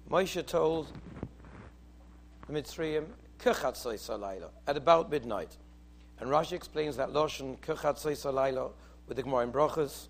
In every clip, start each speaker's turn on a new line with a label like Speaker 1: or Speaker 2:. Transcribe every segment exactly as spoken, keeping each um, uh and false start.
Speaker 1: Moshe told the Mitzrayim, Kechatzoy Salayla, at about midnight. And Rashi explains that Lashon Kechatzoy Salayla with the Gemara in Brachos.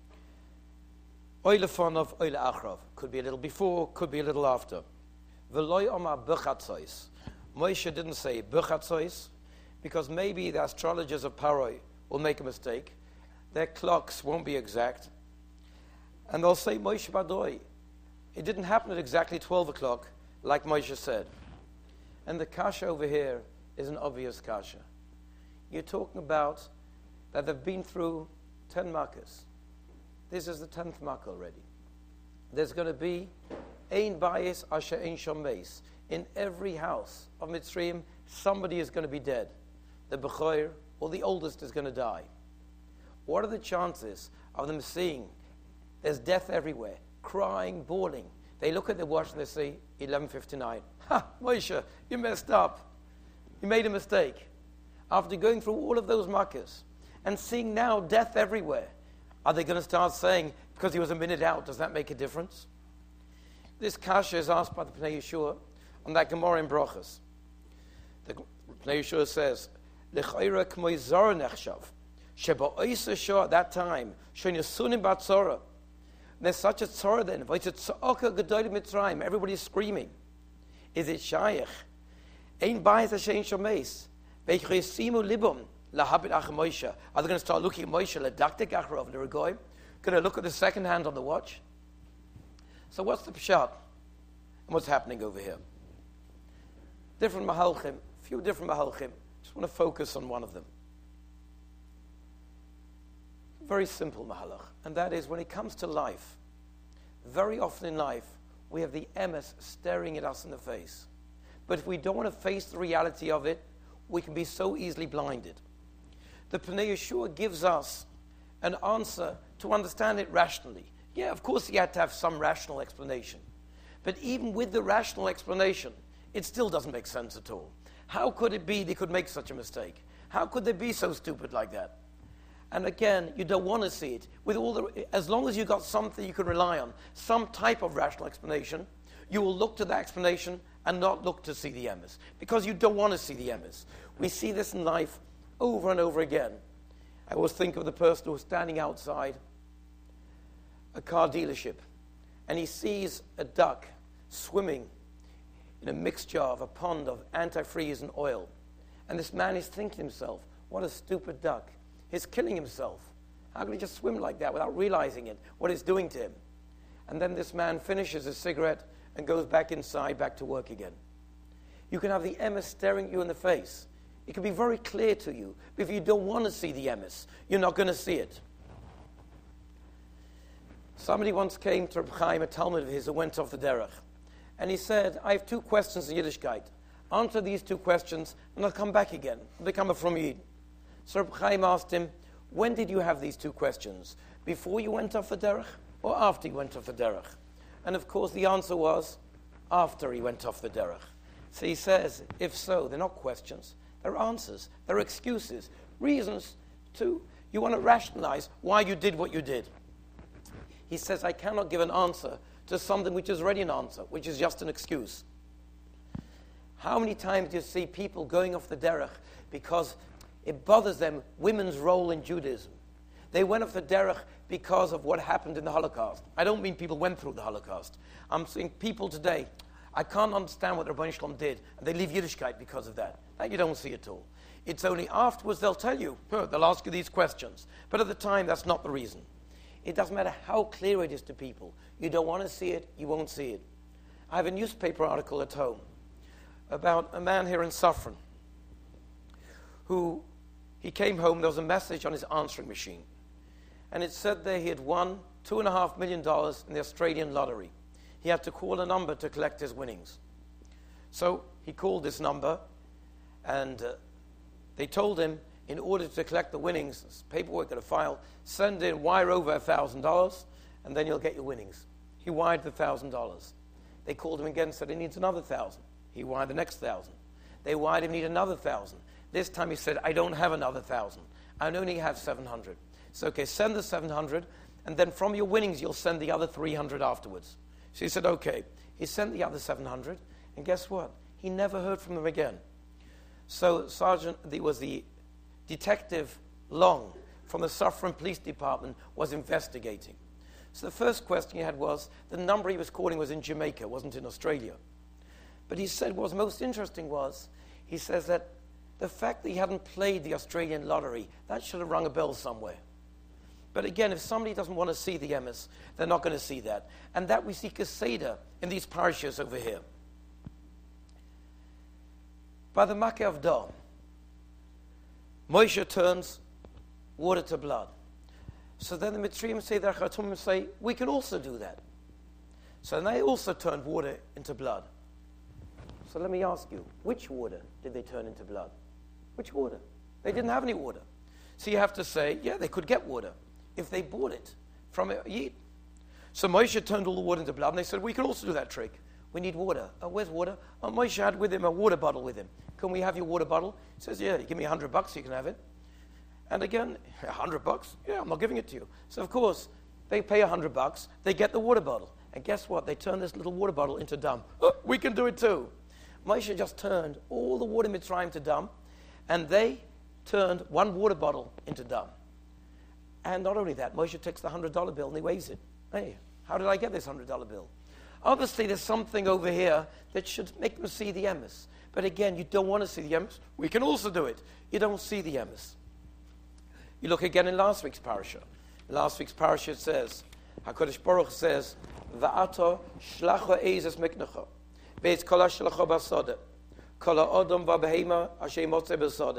Speaker 1: Oile Fonov, Oile Achrav. Could be a little before, could be a little after. V'loy Omar B'chatzois. Moshe didn't say B'chatzois, because maybe the astrologers of Paroi will make a mistake. Their clocks won't be exact. And they'll say Moshe Badoi. It didn't happen at exactly twelve o'clock, like Moshe said. And the kasha over here is an obvious kasha. You're talking about that they've been through ten makkahs. This is the tenth makkah already. There's going to be ein bayis asher ein shomeis. In every house of Mitzrayim, somebody is going to be dead. The bechor or the oldest is going to die. What are the chances of them seeing there's death everywhere, crying, bawling? They look at the watch and they say, eleven fifty-nine. Ha, Moshe, you messed up. You made a mistake. After going through all of those makkahs and seeing now death everywhere, are they going to start saying, because he was a minute out, does that make a difference? This kasha is asked by the Pnei Yeshua on that Gemara in Brachos. The Pnei Yeshua says, L'chayra k'moi zara nechshav, sheba oisa shah at that time, shon yasunim bat zara. There's such a tzara then. Everybody's screaming. Is it shaykh? Ein bayis hashem shomeis. Veichisimu libum lahabit ach Moshe. Are they going to start looking at Moshe ledaktik achrov l'regoyim? Going to look at the second hand on the watch? So what's the pshat? And what's happening over here? Different mahalchim, few different mahalchim. Just want to focus on one of them. Very simple mahalach, and that is when it comes to life, very often in life, we have the emes staring at us in the face. But if we don't want to face the reality of it, we can be so easily blinded. The Pnei Yeshua gives us an answer to understand it rationally. Yeah, of course he had to have some rational explanation. But even with the rational explanation, it still doesn't make sense at all. How could it be they could make such a mistake? How could they be so stupid like that? And again, you don't want to see it. With all the, as long as you've got something you can rely on, some type of rational explanation, you will look to that explanation and not look to see the emes, because you don't want to see the emes. We see this in life over and over again. I always think of the person who's standing outside a car dealership, and he sees a duck swimming in a mixture of a pond of antifreeze and oil. And this man is thinking to himself, what a stupid duck. He's killing himself. How can he just swim like that without realizing it, what it's doing to him? And then this man finishes his cigarette and goes back inside, back to work again. You can have the emes staring you in the face. It can be very clear to you. But if you don't want to see the emes, you're not going to see it. Somebody once came to Reb Chaim, a Talmud of his, who went off the derech. And he said, I have two questions in Yiddishkeit. Answer these two questions, and I'll come back again. I'll become a From Yid. So Reb Chaim asked him, when did you have these two questions? Before you went off the derech, or after you went off the derech? And of course the answer was, after he went off the derech. So he says, if so, they're not questions, they're answers, they're excuses, reasons to, you want to rationalize why you did what you did. He says, I cannot give an answer to something which is already an answer, which is just an excuse. How many times do you see people going off the derech because it bothers them women's role in Judaism? They went off the derech because of what happened in the Holocaust. I don't mean people went through the Holocaust. I'm saying people today, I can't understand what the Rebbeinu Shalom did, and they leave Yiddishkeit because of that. That you don't see at all. It's only afterwards they'll tell you, huh, they'll ask you these questions. But at the time, that's not the reason. It doesn't matter how clear it is to people. You don't want to see it, you won't see it. I have a newspaper article at home about a man here in Safran who, he came home, there was a message on his answering machine. And it said there he had won two and a half million dollars in the Australian lottery. He had to call a number to collect his winnings. So he called this number, and uh, they told him, in order to collect the winnings, this paperwork at a file, send in, wire over one thousand dollars, and then you'll get your winnings. He wired the one thousand dollars. They called him again and said he needs another one thousand dollars. He wired the next one thousand dollars. They wired him, need another one thousand dollars. This time he said, I don't have another one thousand dollars. I only have seven hundred dollars. So, okay, send the seven hundred dollars, and then from your winnings, you'll send the other three hundred dollars afterwards. So he said, okay. He sent the other seven hundred, and guess what? He never heard from them again. So Sergeant, there was the Detective Long from the Suffern Police Department was investigating. So the first question he had was, the number he was calling was in Jamaica, wasn't in Australia. But he said what was most interesting was, he says that the fact that he hadn't played the Australian lottery, that should have rung a bell somewhere. But again, if somebody doesn't want to see the emes, they're not going to see that. And that we see Keseda in these parashas over here. By the Makkah of Dom, Moshe turns water to blood. So then the Mitzrayim say, the Chatumim say, we can also do that. So then they also turned water into blood. So let me ask you, which water did they turn into blood? Which water? They didn't have any water. So you have to say, yeah, they could get water if they bought it from a Yid. So Moshe turned all the water into blood, and they said, we can also do that trick. We need water. Oh, where's water? Oh, Moshe had with him a water bottle with him. Can we have your water bottle? He says, yeah, you give me a hundred bucks, you can have it. And again, a hundred bucks? Yeah, I'm not giving it to you. So of course, they pay a hundred bucks, they get the water bottle. And guess what? They turn this little water bottle into dam. Oh, we can do it too. Moshe just turned all the water Mitzrayim to dam, and they turned one water bottle into dam. And not only that, Moshe takes the hundred dollar bill and he waves it. Hey, how did I get this hundred dollar bill? Obviously, there's something over here that should make them see the emes. But again, you don't want to see the emes. We can also do it. You don't see the emes. You look again in last week's parasha. In last week's parasha it says, HaKadosh Baruch says, Va'ato shlacha eizes miknecha, ve'etz kol ha'shlacha b'sodeh, kol ha'odom va'behema asher motzeh b'sodeh,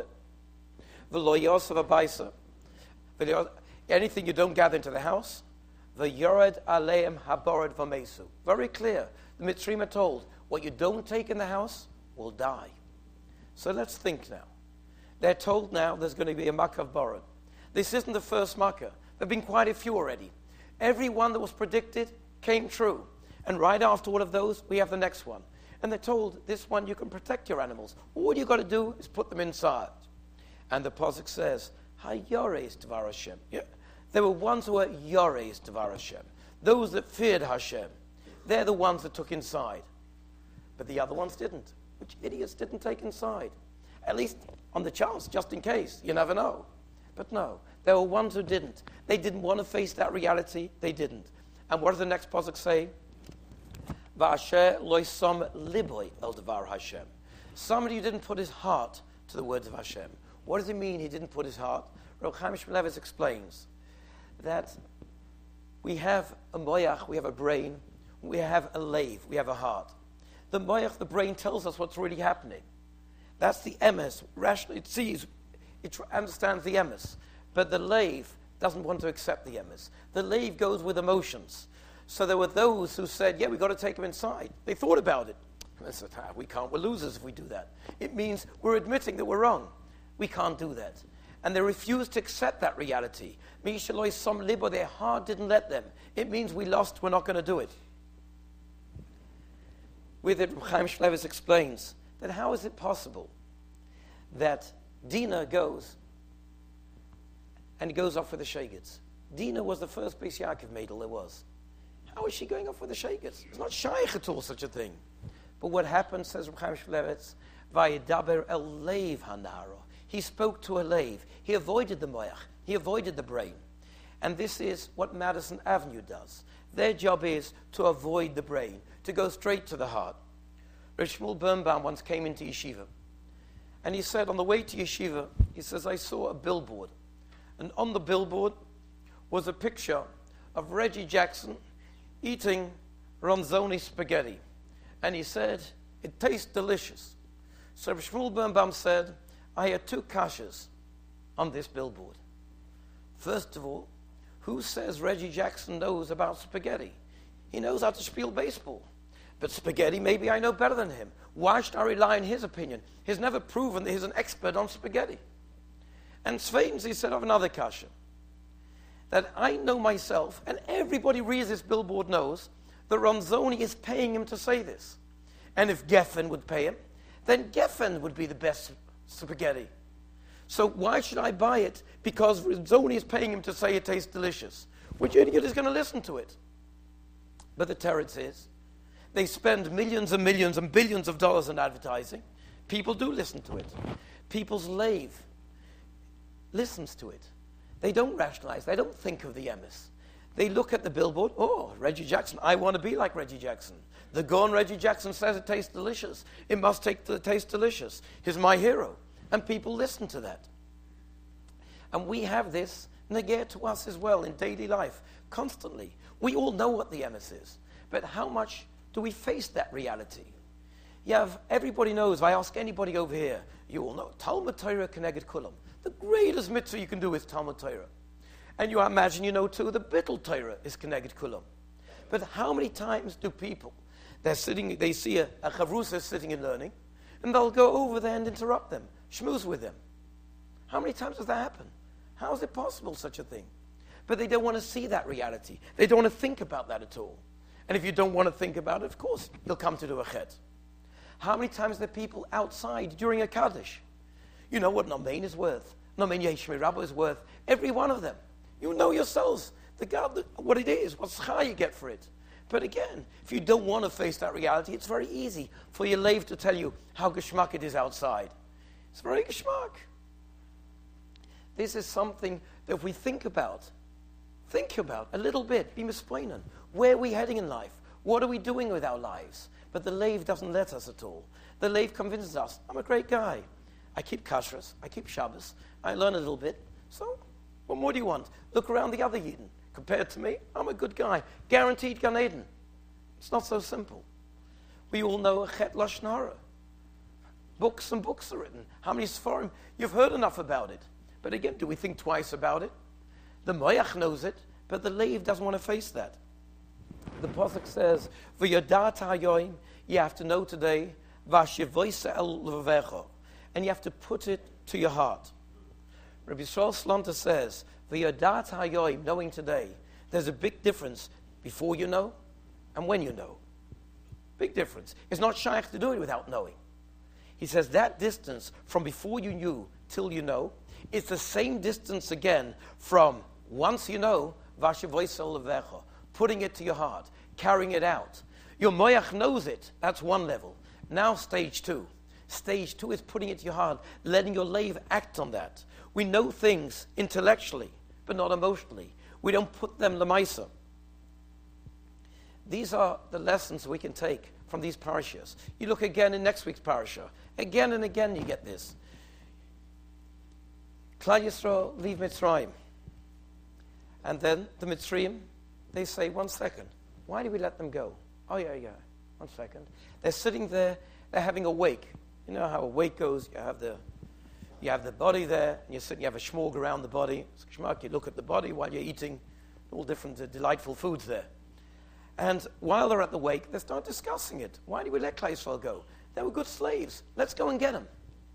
Speaker 1: v'lo yosav ha'baisa, anything you don't gather into the house, v'yored aleim haborad v'mesu. Very clear. The Mitzrayim are told, what you don't take in the house will die. So let's think now. They're told now there's going to be a makkah of borod. This isn't the first makkah. There have been quite a few already. Every one that was predicted came true. And right after all of those, we have the next one. And they're told, this one you can protect your animals. All you got to do is put them inside. And the Pasuk says, Ha-yoreis Dvar Hashem. Yeah. There were ones who were yoreis Dvar Hashem. Those that feared Hashem. They're the ones that took inside. But the other ones didn't. Which idiots didn't take inside? At least on the chance, just in case. You never know. But no, there were ones who didn't. They didn't want to face that reality. They didn't. And what does the next pasuk say? Va'asher lo ysom liboy el devar Hashem. Somebody who didn't put his heart to the words of Hashem. What does it mean he didn't put his heart? Rav Chaim Shmulevitz explains that we have a moyach, we have a brain, we have a lave, we have a heart. The moyach, the brain, tells us what's really happening. That's the emes. Rationally, it sees, it understands the emes. But the lave doesn't want to accept the emes. The lave goes with emotions. So there were those who said, yeah, we've got to take him inside. They thought about it. And they said, ah, we can't, we're losers if we do that. It means we're admitting that we're wrong. We can't do that. And they refused to accept that reality. Their heart didn't let them. It means we lost, we're not going to do it. With it, Chaim Shmulevitz explains that how is it possible that Dinah goes and goes off with the Shegets? Dinah was the first Beis Yaakov maidel there was. How is she going off with the Shegets? It's not shaykh at all, such a thing. But what happened, says Chaim Shmulevitz, Vayidaber el leiv hanaro. He spoke to a lave. He avoided the moyach. He avoided the brain. And this is what Madison Avenue does. Their job is to avoid the brain, to go straight to the heart. Rav Shmuel Birnbaum once came into yeshiva. And he said, on the way to yeshiva, he says, I saw a billboard. And on the billboard was a picture of Reggie Jackson eating ronzoni spaghetti. And he said, it tastes delicious. So Rav Shmuel Birnbaum said, I had two kashas on this billboard. First of all, who says Reggie Jackson knows about spaghetti? He knows how to spiel baseball. But spaghetti, maybe I know better than him. Why should I rely on his opinion? He's never proven that he's an expert on spaghetti. And zweitens, he said of another kasha, that I know myself, and everybody reads this billboard knows, that Ronzoni is paying him to say this. And if Geffen would pay him, then Geffen would be the best spaghetti. So why should I buy it? Because Ronzoni is paying him to say it tastes delicious. Which idiot is going to listen to it? But the teretz is They spend millions and millions and billions of dollars on advertising. People do listen to it. People's lave listens to it. They don't rationalize. They don't think of the emes. They look at the billboard. Oh, Reggie Jackson. I want to be like Reggie Jackson. The gone Reggie Jackson says it tastes delicious. It must take the taste delicious. He's my hero. And people listen to that. And we have this negate to us as well in daily life, constantly. We all know what the emes is. But how much do we face that reality? You have, everybody knows, if I ask anybody over here, you all know, Talmud Torah Keneged Kulam. The greatest mitzvah you can do is Talmud Torah. And you imagine you know too, the Bittul Torah is Keneged Kulam. But how many times do people, they're sitting, they see a, a chavrusa sitting and learning, and they'll go over there and interrupt them, schmooze with them. How many times does that happen? How is it possible, such a thing? But they don't want to see that reality. They don't want to think about that at all. And if you don't want to think about it, of course, you'll come to do a chet. How many times are people outside during a Kaddish? You know what Nomein is worth. Nomein Yeshmi Rabba is worth. Every one of them. You know yourselves the God, what it is, what schar you get for it. But again, if you don't want to face that reality, it's very easy for your lave to tell you how geschmack it is outside. It's very geschmack. This is something that if we think about, think about a little bit, be misplainen. Where are we heading in life? What are we doing with our lives? But the lave doesn't let us at all. The lave convinces us, I'm a great guy. I keep kashrus, I keep Shabbos, I learn a little bit. So, what more do you want? Look around the other Yidden. Compared to me, I'm a good guy. Guaranteed Gan Eden. It's not so simple. We all know a Chet Lashon Hara. Books and books are written. How many Sforim? You've heard enough about it. But again, do we think twice about it? The Moyach knows it, but the Leiv doesn't want to face that. The Pasuk says, V'yodat hayoim, you have to know today, V'ashivoisa el levavecha, and you have to put it to your heart. Rabbi Yisrael Slanta says, V'yodat hayoim, knowing today, there's a big difference before you know and when you know. Big difference. It's not shaykh to do it without knowing. He says that distance from before you knew till you know, it's the same distance again from once you know, Vashivoisel levecha, putting it to your heart, carrying it out. Your moyach knows it. That's one level. Now stage two. Stage two is putting it to your heart, letting your lave act on that. We know things intellectually, but not emotionally. We don't put them lemaisa. These are the lessons we can take from these parashas. You look again in next week's parasha. Again and again you get this. Klal Yisrael leave Mitzrayim. And then the Mitzrayim, they say, one second, why do we let them go? Oh, yeah, yeah, one second. They're sitting there, they're having a wake. You know how a wake goes, you have the you have the body there, and you're sitting, you have a shmorg around the body. You look at the body while you're eating all different uh, delightful foods there. And while they're at the wake, they start discussing it. Why do we let Klal Yisrael go? They were good slaves. Let's go and get them.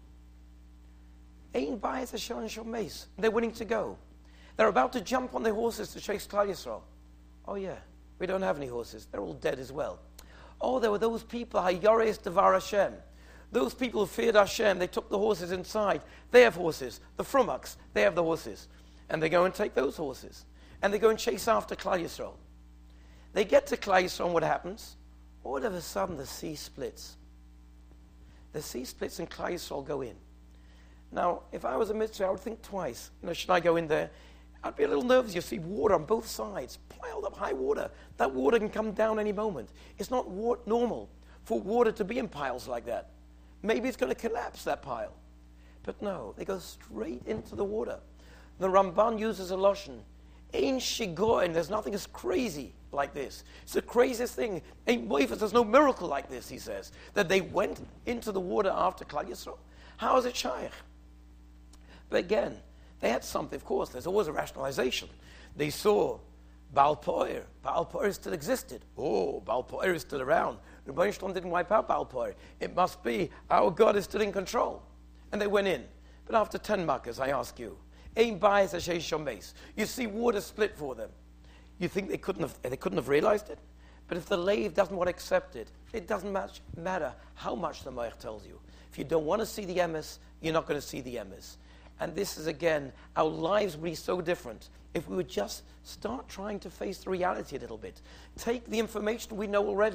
Speaker 1: Ein bayis asher shel meis. They're willing to go. They're about to jump on their horses to chase Klal Yisrael. Oh yeah, we don't have any horses. They're all dead as well. Oh, there were those people, Hayores Devar Hashem. Those people who feared Hashem, they took the horses inside. They have horses. The Frumaks, they have the horses. And they go and take those horses. And they go and chase after Klal Yisrael. They get to Klal Yisrael, and what happens? All of a sudden, the sea splits. The sea splits and Klal Yisrael go in. Now, if I was a mitzvah, I would think twice. You know, should I go in there? I'd be a little nervous. You see water on both sides, piled up high water. That water can come down any moment. It's not wa- normal for water to be in piles like that. Maybe it's going to collapse, that pile. But no, they go straight into the water. The Ramban uses a loshon. Ein shigoin, there's nothing as crazy like this. It's the craziest thing. Ein moifas, there's no miracle like this, he says. That they went into the water after Klal Yisrael. How is it shaykh? But again, they had something, of course, there's always a rationalization. They saw Baal Poer. Baal Poer still existed. Oh, Baal Poer is still around. Rebbeinu Shalom didn't wipe out Baal Poer. It must be our God is still in control. And they went in. But after ten makkahs, I ask you, Ein bayis asher shel meis. You see water split for them. You think they couldn't have they couldn't have realized it? But if the lave doesn't want to accept it, it doesn't much matter how much the Moich tells you. If you don't want to see the emes, you're not going to see the emes. And this is, again, our lives would be so different if we would just start trying to face the reality a little bit. Take the information we know already.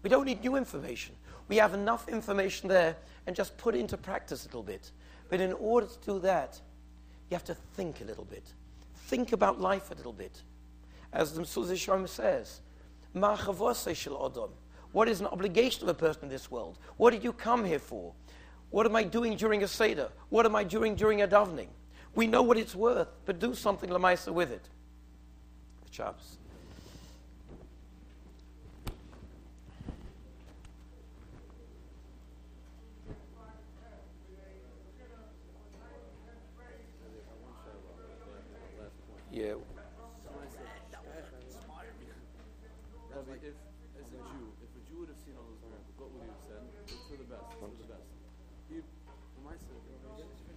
Speaker 1: We don't need new information. We have enough information there and just put it into practice a little bit. But in order to do that, you have to think a little bit. Think about life a little bit. As the Mezuzah Shalom says, Ma chavosei shel Adam. What is an obligation of a person in this world? What did you come here for? What am I doing during a Seder? What am I doing during a davening? We know what it's worth, but do something l'maisa with it. The Shabbos. Yeah.
Speaker 2: Rabbi, if, as a Jew, if a Jew would have seen all those miracles, what would he have said? It's for the best. It's for the best. He,